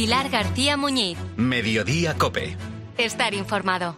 Pilar García Muñiz. Mediodía COPE. Estar informado.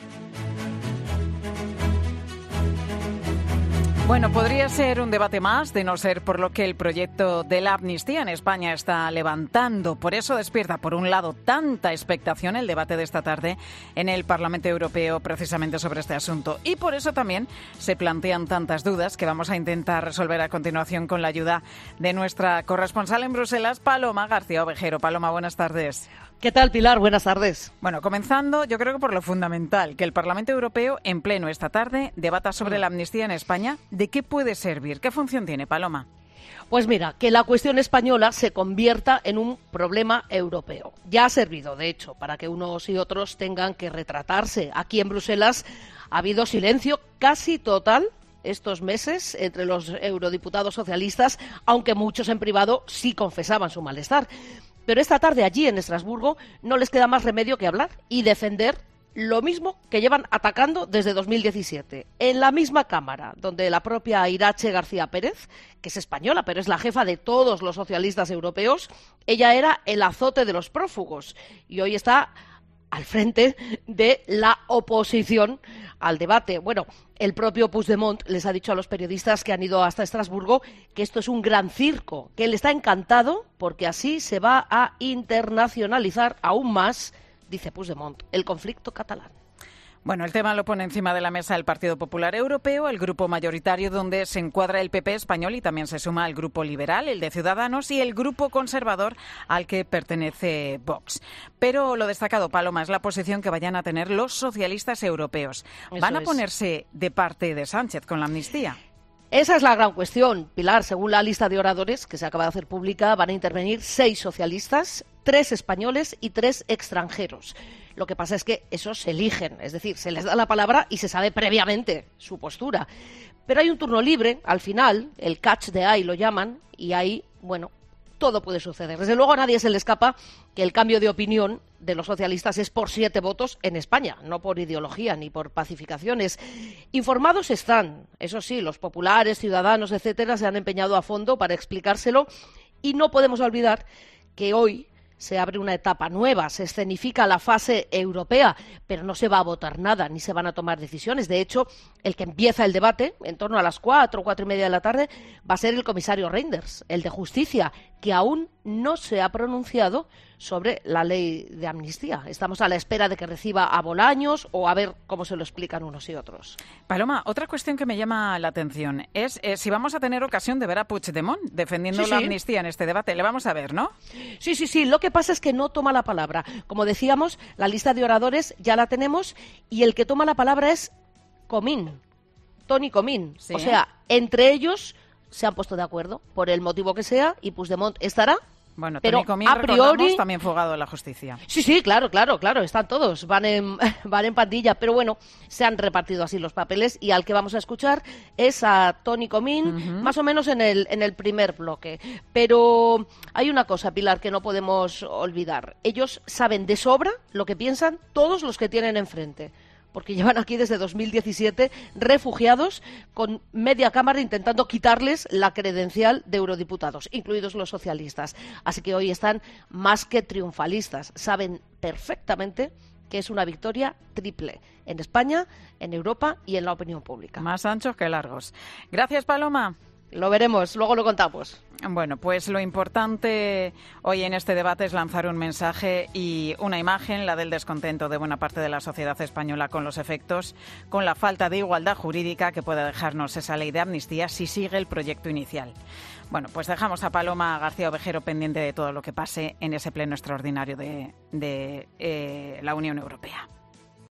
Bueno, podría ser un debate más, de no ser por lo que el proyecto de la amnistía en España está levantando. Por eso despierta, por un lado, tanta expectación el debate de esta tarde en el Parlamento Europeo precisamente sobre este asunto. Y por eso también se plantean tantas dudas que vamos a intentar resolver a continuación con la ayuda de nuestra corresponsal en Bruselas, Paloma García Ovejero. Paloma, buenas tardes. ¿Qué tal, Pilar? Buenas tardes. Bueno, comenzando, yo creo que por lo fundamental, que el Parlamento Europeo, en pleno esta tarde, debata sobre la amnistía en España. ¿De qué puede servir? ¿Qué función tiene, Paloma? Pues mira, que la cuestión española se convierta en un problema europeo. Ya ha servido, de hecho, para que unos y otros tengan que retratarse. Aquí en Bruselas ha habido silencio casi total estos meses entre los eurodiputados socialistas, aunque muchos en privado sí confesaban su malestar. Pero esta tarde allí en Estrasburgo no les queda más remedio que hablar y defender lo mismo que llevan atacando desde 2017. En la misma Cámara, donde la propia Iratxe García Pérez, que es española, pero es la jefa de todos los socialistas europeos, ella era el azote de los prófugos y hoy está al frente de la oposición al debate. Bueno, el propio Puigdemont les ha dicho a los periodistas que han ido hasta Estrasburgo que esto es un gran circo, que él está encantado porque así se va a internacionalizar aún más, dice Puigdemont, el conflicto catalán. Bueno, el tema lo pone encima de la mesa el Partido Popular Europeo, el grupo mayoritario donde se encuadra el PP español y también se suma el grupo liberal, el de Ciudadanos y el grupo conservador al que pertenece Vox. Pero lo destacado, Paloma, es la posición que vayan a tener los socialistas europeos. ¿Van a ponerse de parte de Sánchez con la amnistía? Esa es la gran cuestión, Pilar. Según la lista de oradores que se acaba de hacer pública, van a intervenir 6 socialistas, 3 españoles y 3 extranjeros. Lo que pasa es que esos se eligen, es decir, se les da la palabra y se sabe previamente su postura. Pero hay un turno libre, al final, el catch the eye lo llaman, y ahí, bueno, todo puede suceder. Desde luego a nadie se le escapa que el cambio de opinión de los socialistas es por 7 votos en España, no por ideología ni por pacificaciones. Informados están, eso sí, los populares, ciudadanos, etcétera, se han empeñado a fondo para explicárselo y no podemos olvidar que hoy se abre una etapa nueva, se escenifica la fase europea, pero no se va a votar nada, ni se van a tomar decisiones. De hecho, el que empieza el debate, en torno a las 4 y media de la tarde, va a ser el comisario Reinders, el de Justicia, que aún no se ha pronunciado sobre la ley de amnistía. Estamos a la espera de que reciba a Bolaños o a ver cómo se lo explican unos y otros. Paloma, otra cuestión que me llama la atención es si vamos a tener ocasión de ver a Puigdemont defendiendo la amnistía en este debate. Le vamos a ver, ¿no? Sí. Lo que pasa es que no toma la palabra. Como decíamos, la lista de oradores ya la tenemos y el que toma la palabra es Comín, Toni Comín. Sí. O sea, entre ellos se han puesto de acuerdo por el motivo que sea y Puigdemont estará. Bueno, pero Toni Comín, a priori también fugado de la justicia. Sí, claro, están todos, van en pandilla, pero bueno, se han repartido así los papeles y al que vamos a escuchar es a Toni Comín, más o menos en el primer bloque. Pero hay una cosa, Pilar, que no podemos olvidar. Ellos saben de sobra lo que piensan todos los que tienen enfrente, porque llevan aquí desde 2017 refugiados con media Cámara intentando quitarles la credencial de eurodiputados, incluidos los socialistas. Así que hoy están más que triunfalistas. Saben perfectamente que es una victoria triple en España, en Europa y en la opinión pública. Más anchos que largos. Gracias, Paloma. Lo veremos, luego lo contamos. Bueno, pues lo importante hoy en este debate es lanzar un mensaje y una imagen, la del descontento de buena parte de la sociedad española con los efectos, con la falta de igualdad jurídica que puede dejarnos esa ley de amnistía si sigue el proyecto inicial. Bueno, pues dejamos a Paloma García Ovejero pendiente de todo lo que pase en ese pleno extraordinario de la Unión Europea.